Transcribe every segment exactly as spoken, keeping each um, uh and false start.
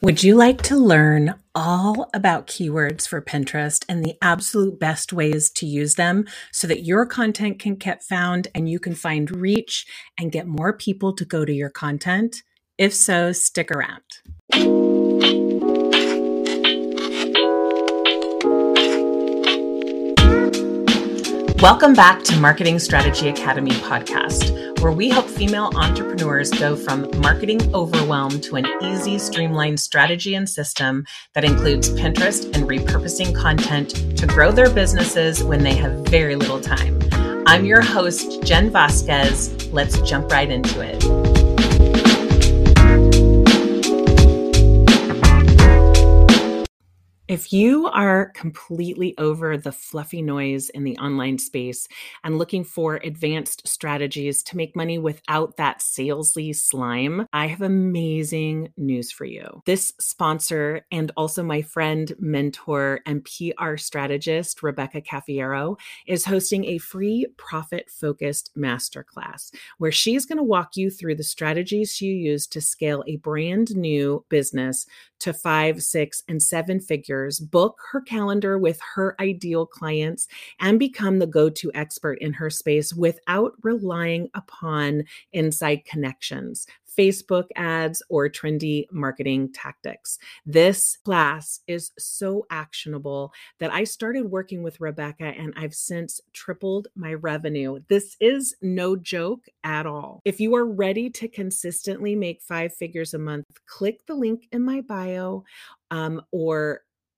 Would you like to learn all about keywords for Pinterest and the absolute best ways to use them so that your content can get found and you can find reach and get more people to go to your content? If so, stick around. Welcome back to Marketing Strategy Academy podcast, where we help female entrepreneurs go from marketing overwhelm to an easy, streamlined strategy and system that includes Pinterest and repurposing content to grow their businesses when they have very little time. I'm your host, Jen Vasquez. Let's jump right into it. If you are completely over the fluffy noise in the online space and looking for advanced strategies to make money without that salesy slime, I have amazing news for you. This sponsor and also my friend, mentor, and P R strategist, Rebecca Cafiero, is hosting a free profit-focused masterclass where she's going to walk you through the strategies you use to scale a brand new business to five, six, and seven figures, book her calendar with her ideal clients, and become the go-to expert in her space without relying upon inside connections, Facebook ads, or trendy marketing tactics. This class is so actionable that I started working with Rebecca and I've since tripled my revenue. This is no joke at all. If you are ready to consistently make five figures a month, click the link in my bio um, or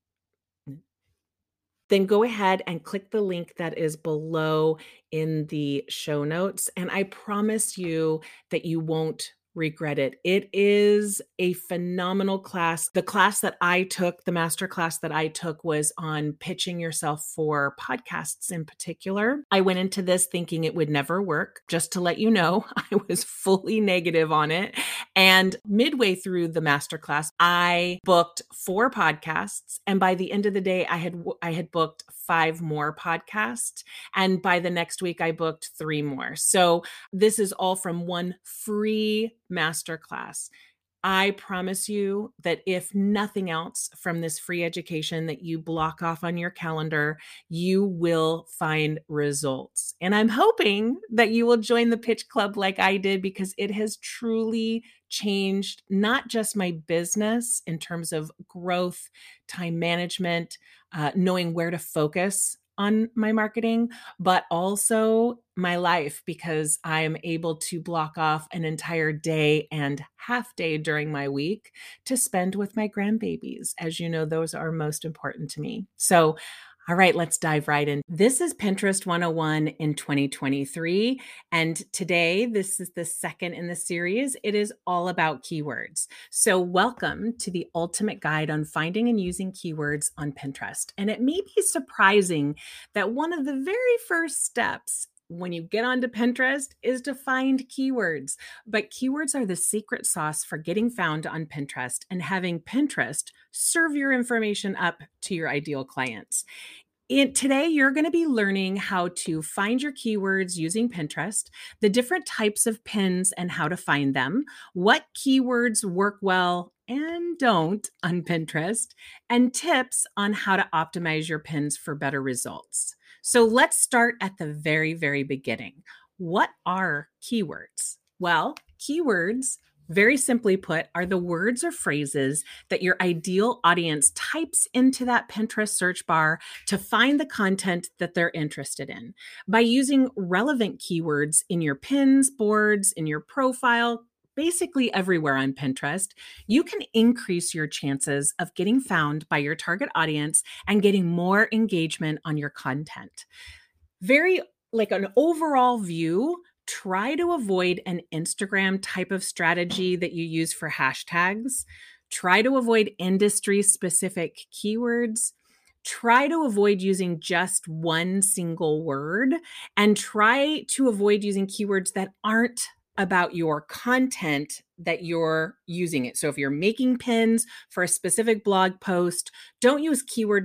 then go ahead and click the link that is below in the show notes. And I promise you that you won't regret it. It is a phenomenal class. The class that I took, the master class that I took was on pitching yourself for podcasts in particular. I went into this thinking it would never work. Just to let you know, I was fully negative on it. And midway through the master class, I booked four podcasts. And by the end of the day, I had, I had booked five more podcasts. And by the next week, I booked three more. So this is all from one free masterclass. I promise you that if nothing else from this free education that you block off on your calendar, you will find results. And I'm hoping that you will join the Pitch Club like I did, because it has truly changed not just my business in terms of growth, time management, uh, knowing where to focus on my marketing, but also my life, because I am able to block off an entire day and half day during my week to spend with my grandbabies. As you know, those are most important to me. So, all right, let's dive right in. This is Pinterest one oh one in twenty twenty-three. And today, this is the second in the series. It is all about keywords. So welcome to the ultimate guide on finding and using keywords on Pinterest. And it may be surprising that one of the very first steps when you get onto Pinterest is to find keywords. But keywords are the secret sauce for getting found on Pinterest and having Pinterest serve your information up to your ideal clients. In, today, you're going to be learning how to find your keywords using Pinterest, the different types of pins and how to find them, what keywords work well and don't on Pinterest, and tips on how to optimize your pins for better results. So let's start at the very, very beginning. What are keywords? Well, keywords, very simply put, are the words or phrases that your ideal audience types into that Pinterest search bar to find the content that they're interested in. By using relevant keywords in your pins, boards, in your profile, basically everywhere on Pinterest, you can increase your chances of getting found by your target audience and getting more engagement on your content. Very like an overall view, try to avoid an Instagram type of strategy that you use for hashtags. Try to avoid industry-specific keywords. Try to avoid using just one single word, and try to avoid using keywords that aren't about your content that you're using it. So if you're making pins for a specific blog post, don't use keywords that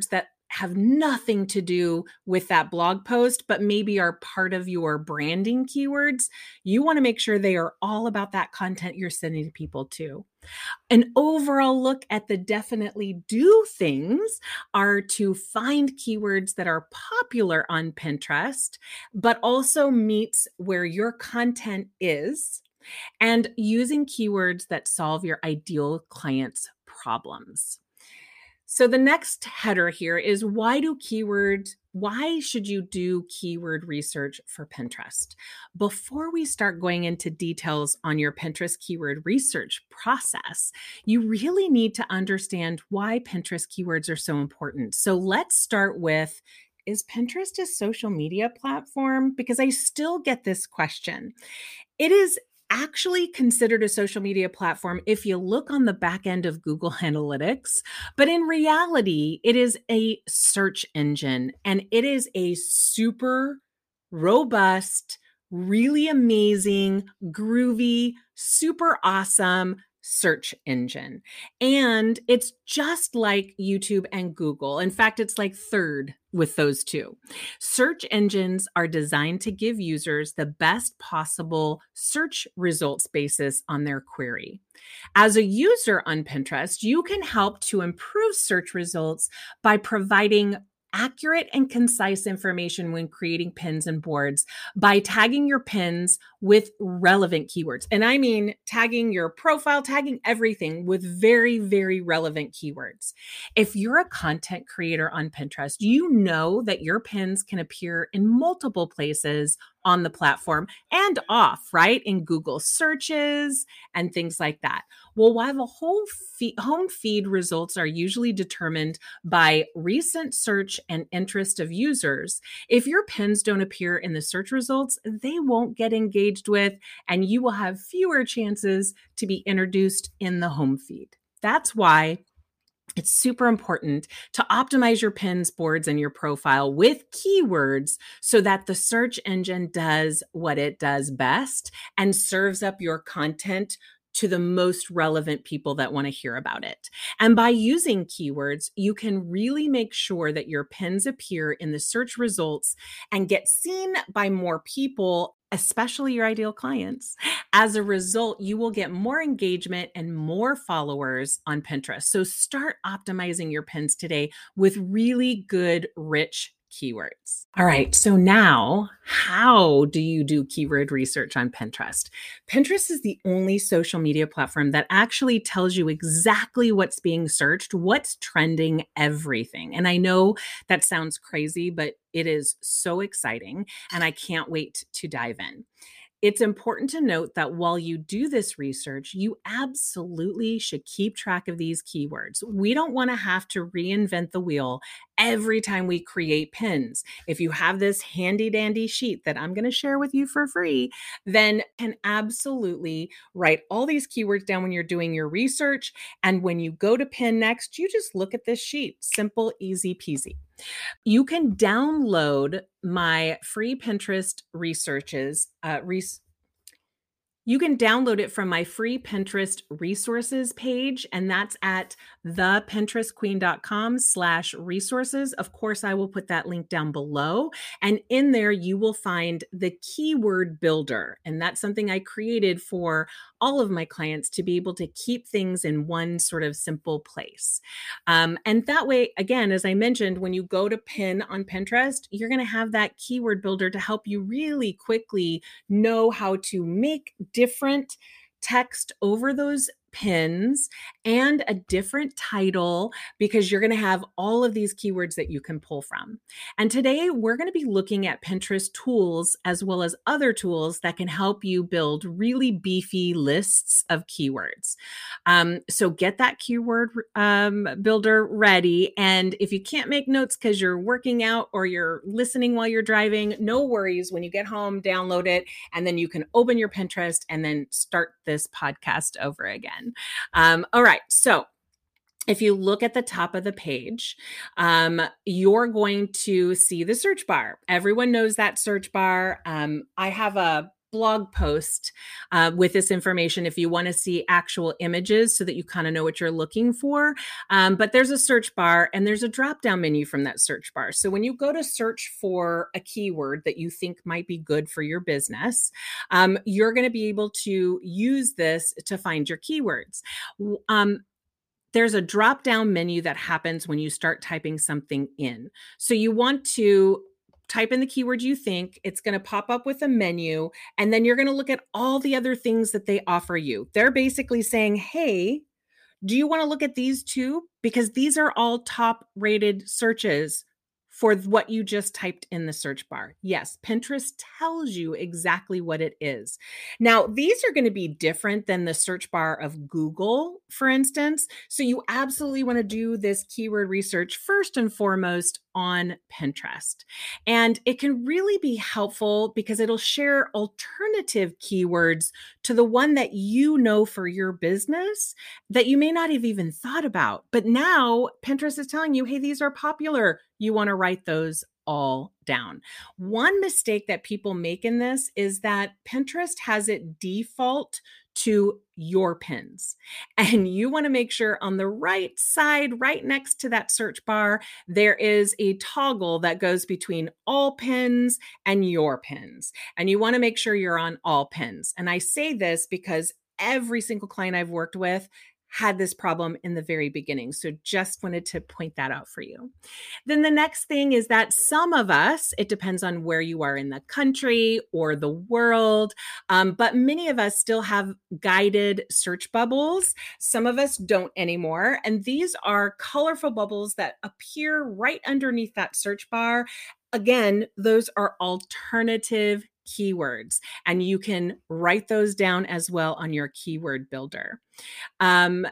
have nothing to do with that blog post, but maybe are part of your branding keywords, you want to make sure they are all about that content you're sending to people too. An overall look at the definitely do things are to find keywords that are popular on Pinterest, but also meets where your content is, and using keywords that solve your ideal client's problems. So the next header here is, why do keywords, why should you do keyword research for Pinterest? Before we start going into details on your Pinterest keyword research process, you really need to understand why Pinterest keywords are so important. So let's start with, is Pinterest a social media platform? Because I still get this question. It is actually considered a social media platform if you look on the back end of Google Analytics, but in reality, it is a search engine, and it is a super robust, really amazing, groovy, super awesome search engine. And it's just like YouTube and Google. In fact, it's like third with those two. Search engines are designed to give users the best possible search results basis on their query. As a user on Pinterest, you can help to improve search results by providing accurate and concise information when creating pins and boards by tagging your pins with relevant keywords. And I mean tagging your profile, tagging everything with very, very relevant keywords. If you're a content creator on Pinterest, you know that your pins can appear in multiple places on the platform and off, right? In Google searches and things like that. Well, while the whole feed, home feed results are usually determined by recent search and interest of users, if your pins don't appear in the search results, they won't get engaged with, and you will have fewer chances to be introduced in the home feed. That's why it's super important to optimize your pins, boards, and your profile with keywords so that the search engine does what it does best and serves up your content to the most relevant people that want to hear about it. And by using keywords, you can really make sure that your pins appear in the search results and get seen by more people, especially your ideal clients. As a result, you will get more engagement and more followers on Pinterest. So start optimizing your pins today with really good, rich keywords. All right, so now how do you do keyword research on Pinterest? Pinterest is the only social media platform that actually tells you exactly what's being searched, what's trending, everything. And I know that sounds crazy, but it is so exciting, and I can't wait to dive in. It's important to note that while you do this research, you absolutely should keep track of these keywords. We don't want to have to reinvent the wheel every time we create pins. If you have this handy dandy sheet that I'm going to share with you for free, then can absolutely write all these keywords down when you're doing your research. And when you go to pin next, you just look at this sheet. Simple, easy peasy. You can download my free Pinterest researches. Uh, res- you can download it from my free Pinterest resources page, and that's at thepinterestqueen.com slash resources. Of course, I will put that link down below. And in there, you will find the keyword builder. And that's something I created for all of my clients to be able to keep things in one sort of simple place. Um, and that way, again, as I mentioned, when you go to pin on Pinterest, you're going to have that keyword builder to help you really quickly know how to make different text over those pins and a different title, because you're going to have all of these keywords that you can pull from. And today we're going to be looking at Pinterest tools as well as other tools that can help you build really beefy lists of keywords. Um, so get that keyword um, builder ready. And if you can't make notes because you're working out or you're listening while you're driving, no worries. When you get home, download it, and then you can open your Pinterest and then start this podcast over again. Um, all right. So if you look at the top of the page, um, you're going to see the search bar. Everyone knows that search bar. Um, I have a blog post uh, with this information if you want to see actual images so that you kind of know what you're looking for. Um, but there's a search bar and there's a drop down menu from that search bar. So when you go to search for a keyword that you think might be good for your business, um, you're going to be able to use this to find your keywords. Um, there's a drop down menu that happens when you start typing something in. So you want to type in the keyword you think, it's going to pop up with a menu, and then you're going to look at all the other things that they offer you. They're basically saying, hey, do you want to look at these too? Because these are all top rated searches for what you just typed in the search bar. Yes, Pinterest tells you exactly what it is. Now, these are going to be different than the search bar of Google, for instance. So you absolutely want to do this keyword research first and foremost on Pinterest. And it can really be helpful because it'll share alternative keywords to the one that you know for your business that you may not have even thought about. But now Pinterest is telling you, hey, these are popular. You want to write those all down. One mistake that people make in this is that Pinterest has it default to your pins. And you want to make sure on the right side, right next to that search bar, there is a toggle that goes between all pins and your pins. And you want to make sure you're on all pins. And I say this because every single client I've worked with had this problem in the very beginning. So just wanted to point that out for you. Then the next thing is that some of us, it depends on where you are in the country or the world, um, but many of us still have guided search bubbles. Some of us don't anymore. And these are colorful bubbles that appear right underneath that search bar. Again, those are alternative keywords, and you can write those down as well on your keyword builder. Um,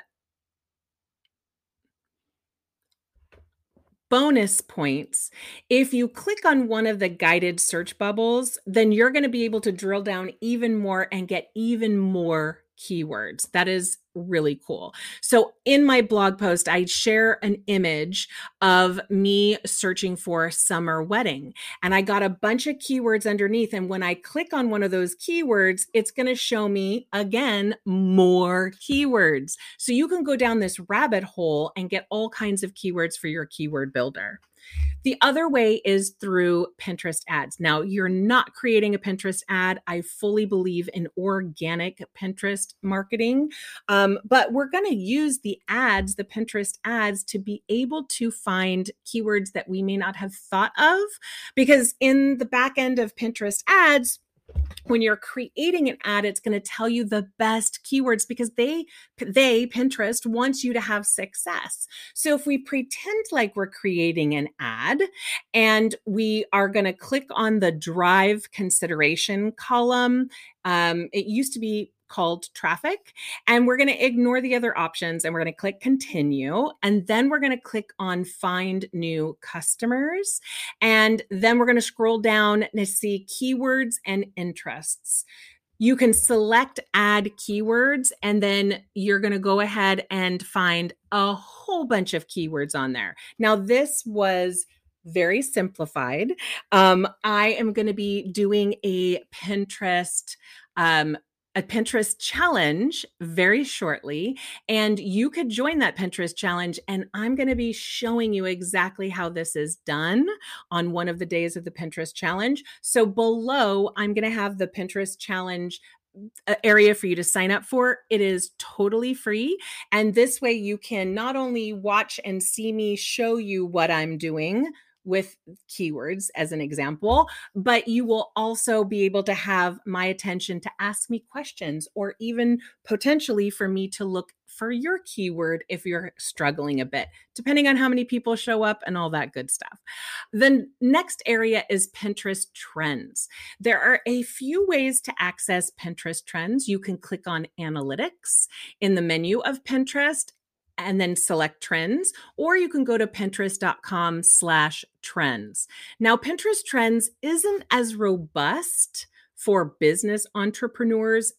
bonus points. If you click on one of the guided search bubbles, then you're going to be able to drill down even more and get even more keywords. That is really cool. So in my blog post, I share an image of me searching for summer wedding, and I got a bunch of keywords underneath. And when I click on one of those keywords, it's going to show me again more keywords. So you can go down this rabbit hole and get all kinds of keywords for your keyword builder. The other way is through Pinterest ads. Now, you're not creating a Pinterest ad. I fully believe in organic Pinterest marketing, um, but we're going to use the ads, the Pinterest ads, to be able to find keywords that we may not have thought of, because in the back end of Pinterest ads, when you're creating an ad, it's going to tell you the best keywords because they, they, Pinterest wants you to have success. So if we pretend like we're creating an ad and we are going to click on the drive consideration column, um, it used to be called traffic, and we're going to ignore the other options and we're going to click continue. And then we're going to click on find new customers. And then we're going to scroll down to see keywords and interests. You can select add keywords, and then you're going to go ahead and find a whole bunch of keywords on there. Now, this was very simplified. Um, I am going to be doing a Pinterest um, a Pinterest challenge very shortly, and you could join that Pinterest challenge, and I'm going to be showing you exactly how this is done on one of the days of the Pinterest challenge. So below, I'm going to have the Pinterest challenge area for you to sign up for. It is totally free. And this way you can not only watch and see me show you what I'm doing with keywords as an example, but you will also be able to have my attention to ask me questions, or even potentially for me to look for your keyword if you're struggling a bit, depending on how many people show up and all that good stuff. The next area is Pinterest trends. There are a few ways to access Pinterest trends. You can click on analytics in the menu of Pinterest and then select trends, or you can go to pinterest.com slash trends. Now, Pinterest trends isn't as robust for business entrepreneurs as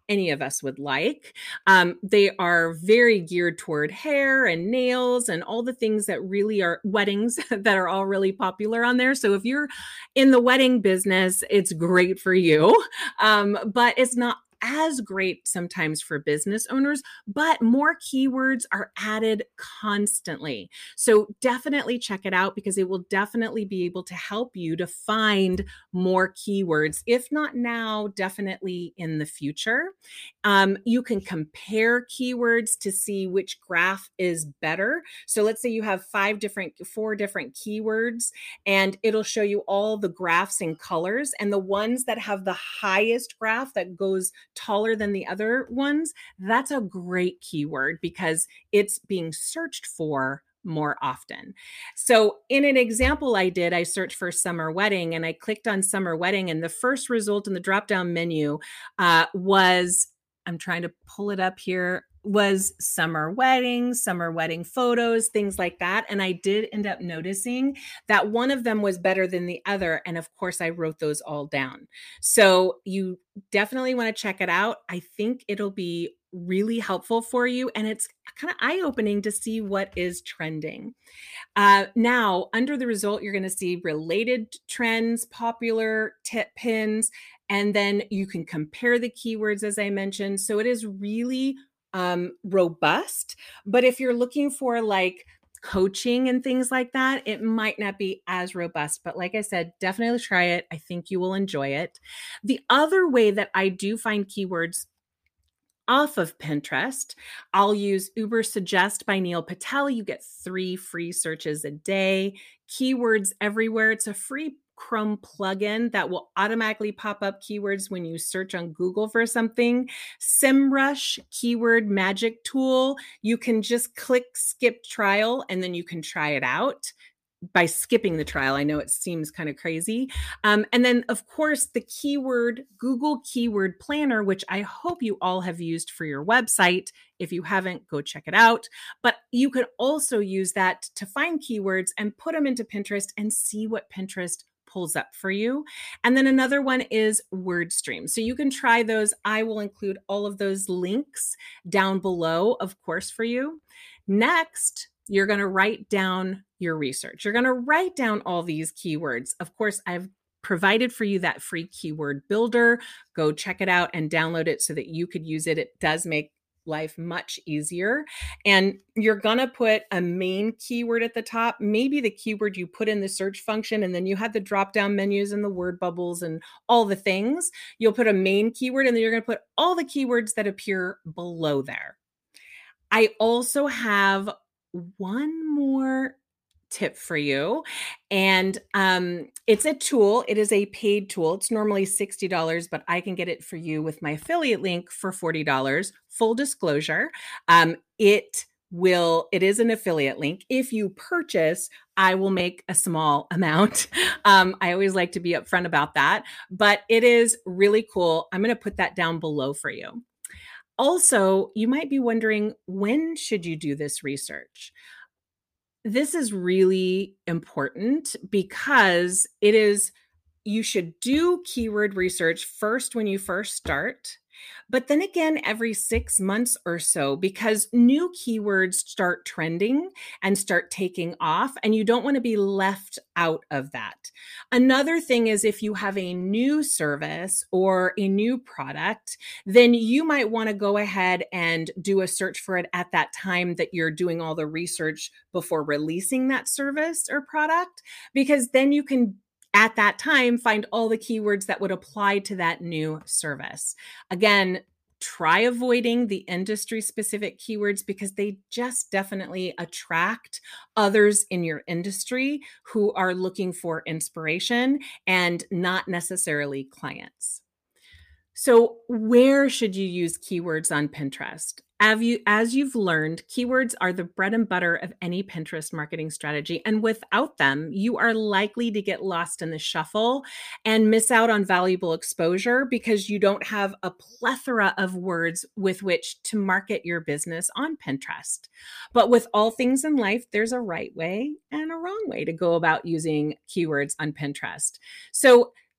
any of us would like. Um, they are very geared toward hair and nails and all the things that really are weddings that are all really popular on there. So if you're in the wedding business, it's great for you. Um, but it's not as great sometimes for business owners, but more keywords are added constantly. So definitely check it out because it will definitely be able to help you to find more keywords, if not now, definitely in the future. Um, you can compare keywords to see which graph is better. So let's say you have five different, four different keywords, and it'll show you all the graphs in colors. And the ones that have the highest graph that goes taller than the other ones, that's a great keyword because it's being searched for more often. So in an example I did, I searched for summer wedding and I clicked on summer wedding, and the first result in the drop-down menu uh, was, I'm trying to pull it up here, was summer weddings, summer wedding photos, things like that. And I did end up noticing that one of them was better than the other. And of course, I wrote those all down. So you definitely want to check it out. I think it'll be really helpful for you. And it's kind of eye-opening to see what is trending. Uh, now, under the result, you're going to see related trends, popular tip pins, and then you can compare the keywords, as I mentioned. So it is really um, robust. But if you're looking for like coaching and things like that, it might not be as robust. But like I said, definitely try it. I think you will enjoy it. The other way that I do find keywords off of Pinterest, I'll use Ubersuggest by Neil Patel. You get three free searches a day. Keywords Everywhere. It's a free Chrome plugin that will automatically pop up keywords when you search on Google for something. SEMrush Keyword Magic Tool. You can just click skip trial and then you can try it out by skipping the trial. I know it seems kind of crazy. Um, and then, of course, the keyword, Google Keyword Planner, which I hope you all have used for your website. If you haven't, go check it out. But you can also use that to find keywords and put them into Pinterest and see what Pinterest pulls up for you. And then another one is WordStream. So you can try those. I will include all of those links down below, of course, for you. Next, you're going to write down your research. You're going to write down all these keywords. Of course, I've provided for you that free keyword builder. Go check it out and download it so that you could use it. It does make life much easier. And you're going to put a main keyword at the top, maybe the keyword you put in the search function, and then you had the drop-down menus and the word bubbles and all the things. You'll put a main keyword, and then you're going to put all the keywords that appear below there. I also have one more tip for you. And um, it's a tool. It is a paid tool. It's normally sixty dollars, but I can get it for you with my affiliate link for forty dollars. Full disclosure, um, it will, it is an affiliate link. If you purchase, I will make a small amount. Um, I always like to be upfront about that, but it is really cool. I'm going to put that down below for you. Also, you might be wondering, when should you do this research? This is really important because it is, you should do keyword research first when you first start, but then again every six months or so, because new keywords start trending and start taking off, and you don't want to be left out of that. Another thing is, if you have a new service or a new product, then you might want to go ahead and do a search for it at that time that you're doing all the research before releasing that service or product, because then you can at that time find all the keywords that would apply to that new service. Again, try avoiding the industry specific keywords because they just definitely attract others in your industry who are looking for inspiration and not necessarily clients. So where should you use keywords on Pinterest? Have you, as you've learned, keywords are the bread and butter of any Pinterest marketing strategy. And without them, you are likely to get lost in the shuffle and miss out on valuable exposure because you don't have a plethora of words with which to market your business on Pinterest. But with all things in life, there's a right way and a wrong way to go about using keywords on Pinterest. So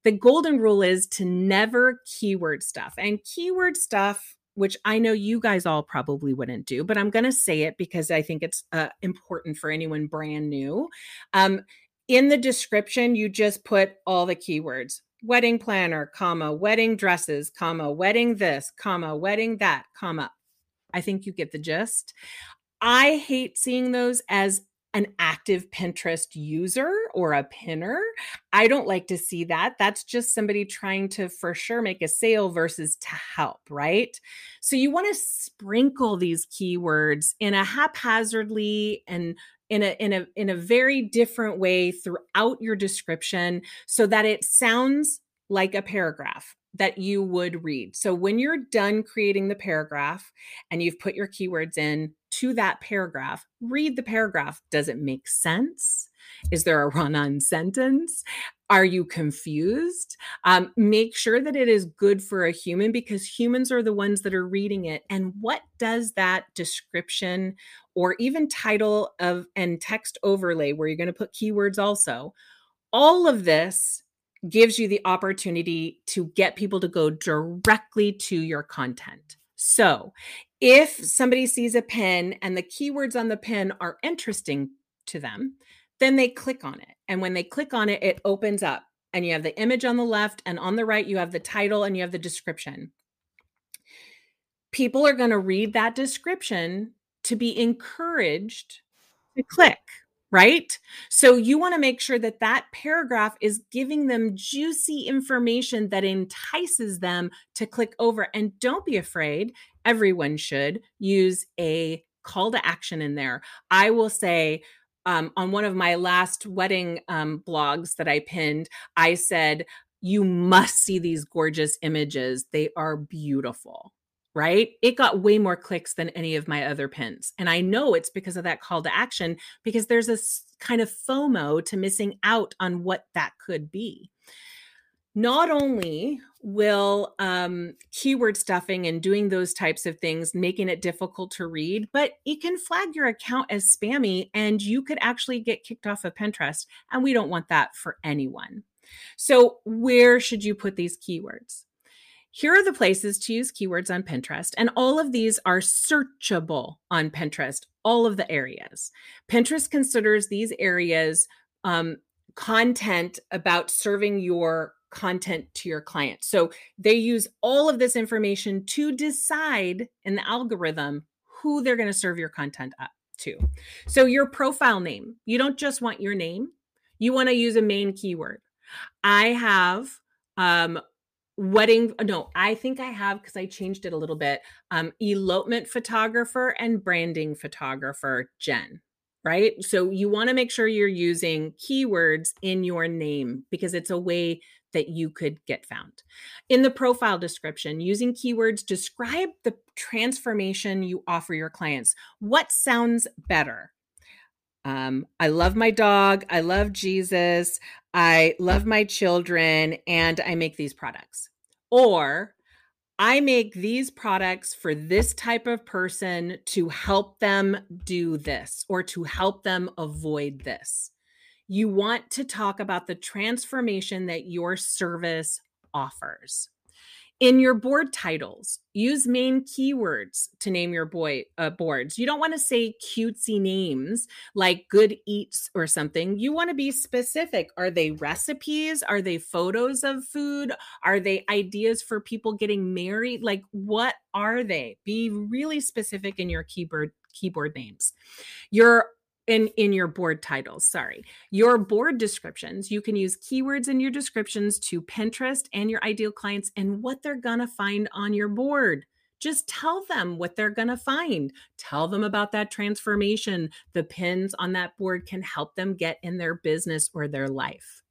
The golden rule is to never keyword stuff. And keyword stuff, which I know you guys all probably wouldn't do, but I'm going to say it because I think it's uh, important for anyone brand new. Um, in the description, you just put all the keywords. Wedding planner, comma, wedding dresses, comma, wedding this, comma, wedding that, comma. I think you get the gist. I hate seeing those as an active Pinterest user or a pinner. I don't like to see that. That's just somebody trying to for sure make a sale versus to help, right? So you want to sprinkle these keywords in a haphazardly and in a in a in a very different way throughout your description so that it sounds like a paragraph that you would read. So when you're done creating the paragraph and you've put your keywords in to that paragraph, read the paragraph. Does it make sense? Is there a run-on sentence? Are you confused? Um, make sure that it is good for a human because humans are the ones that are reading it. And what does that description or even title of and text overlay where you're going to put keywords also, all of this gives you the opportunity to get people to go directly to your content. So if somebody sees a pin and the keywords on the pin are interesting to them, then they click on it. And when they click on it, it opens up and you have the image on the left and on the right, you have the title and you have the description. People are going to read that description to be encouraged to click. Right? So you want to make sure that that paragraph is giving them juicy information that entices them to click over. And don't be afraid. Everyone should use a call to action in there. I will say um, on one of my last wedding um, blogs that I pinned, I said, you must see these gorgeous images. They are beautiful. Right? It got way more clicks than any of my other pins. And I know it's because of that call to action, because there's a kind of FOMO to missing out on what that could be. Not only will um, keyword stuffing and doing those types of things making it difficult to read, but it can flag your account as spammy and you could actually get kicked off of Pinterest. And we don't want that for anyone. So where should you put these keywords? Here are the places to use keywords on Pinterest, and all of these are searchable on Pinterest, all of the areas. Pinterest considers these areas um, content about serving your content to your client. So they use all of this information to decide in the algorithm who they're going to serve your content up to. So your profile name, you don't just want your name. You want to use a main keyword. I have um, wedding, no, I think I have, because I changed it a little bit, um, elopement photographer and branding photographer, Jen, right? So you want to make sure you're using keywords in your name because it's a way that you could get found. In the profile description, using keywords, describe the transformation you offer your clients. What sounds better? Um, I love my dog. I love Jesus. I love my children, and I make these products. Or I make these products for this type of person to help them do this or to help them avoid this. You want to talk about the transformation that your service offers. In your board titles, use main keywords to name your boy, uh, boards. You don't want to say cutesy names like Good Eats or something. You want to be specific. Are they recipes? Are they photos of food? Are they ideas for people getting married? Like, what are they? Be really specific in your keyboard keyboard names. Your in in your board titles, sorry. Your board descriptions, you can use keywords in your descriptions to Pinterest and your ideal clients and what they're going to find on your board. Just tell them what they're going to find. Tell them about that transformation. The pins on that board can help them get in their business or their life.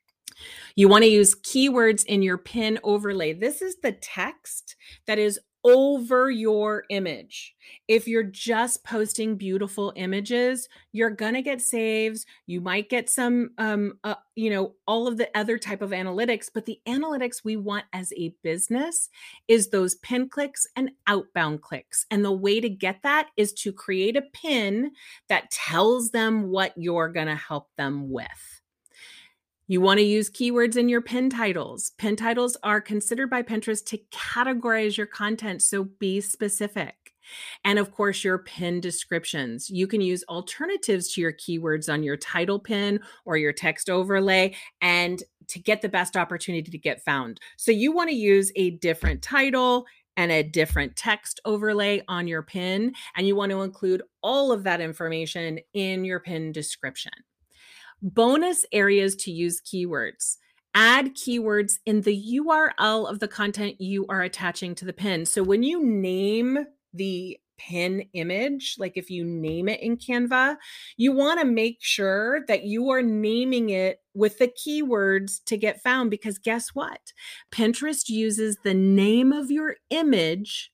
You want to use keywords in your pin overlay. This is the text that is over your image. If you're just posting beautiful images, you're going to get saves. You might get some, um, uh, you know, all of the other type of analytics, but the analytics we want as a business is those pin clicks and outbound clicks. And the way to get that is to create a pin that tells them what you're going to help them with. You want to use keywords in your pin titles. Pin titles are considered by Pinterest to categorize your content, so be specific. And of course, your pin descriptions. You can use alternatives to your keywords on your title pin or your text overlay and to get the best opportunity to get found. So you want to use a different title and a different text overlay on your pin, and you want to include all of that information in your pin description. Bonus areas to use keywords. Add keywords in the U R L of the content you are attaching to the pin. So when you name the pin image, like if you name it in Canva, you want to make sure that you are naming it with the keywords to get found, because guess what? Pinterest uses the name of your image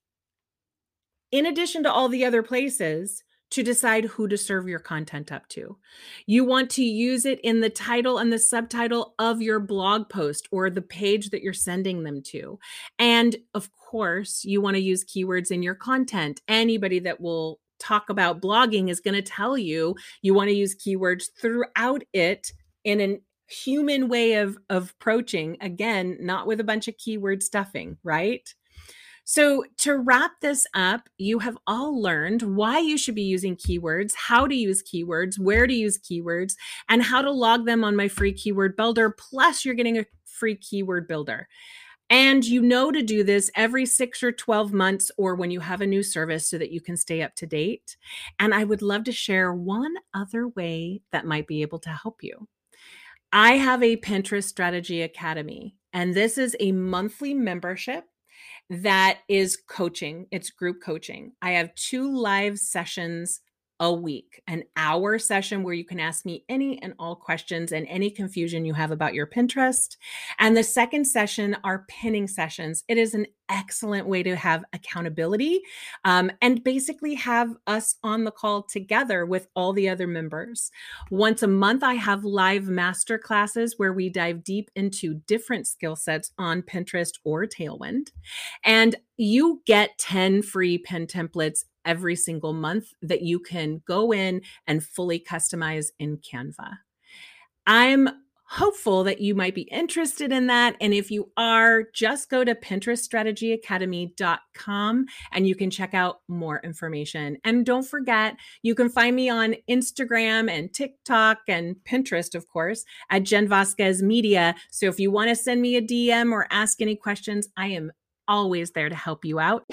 in addition to all the other places to decide who to serve your content up to. You want to use it in the title and the subtitle of your blog post or the page that you're sending them to. And of course, you want to use keywords in your content. Anybody that will talk about blogging is going to tell you you want to use keywords throughout it in a human way of, of approaching. Again, not with a bunch of keyword stuffing, right? So to wrap this up, you have all learned why you should be using keywords, how to use keywords, where to use keywords, and how to log them on my free keyword builder. Plus, you're getting a free keyword builder. And you know to do this every six or twelve months or when you have a new service so that you can stay up to date. And I would love to share one other way that might be able to help you. I have a Pinterest Strategy Academy, and this is a monthly membership that is coaching. It's group coaching. I have two live sessions a week, an hour session where you can ask me any and all questions and any confusion you have about your Pinterest. And the second session are pinning sessions. It is an excellent way to have accountability um, and basically have us on the call together with all the other members. Once a month, I have live master classes where we dive deep into different skill sets on Pinterest or Tailwind. And you get ten free pin templates every single month that you can go in and fully customize in Canva. I'm hopeful that you might be interested in that. And if you are, just go to pinterest strategy academy dot com and you can check out more information. And don't forget, you can find me on Instagram and TikTok and Pinterest, of course, at Jen Vasquez Media. So if you want to send me a D M or ask any questions, I am always there to help you out.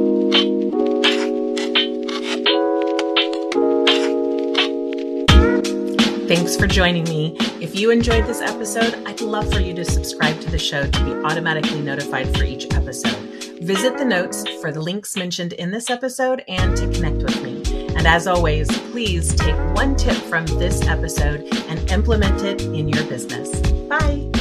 Thanks for joining me. If you enjoyed this episode, I'd love for you to subscribe to the show to be automatically notified for each episode. Visit the notes for the links mentioned in this episode and to connect with me. And as always, please take one tip from this episode and implement it in your business. Bye.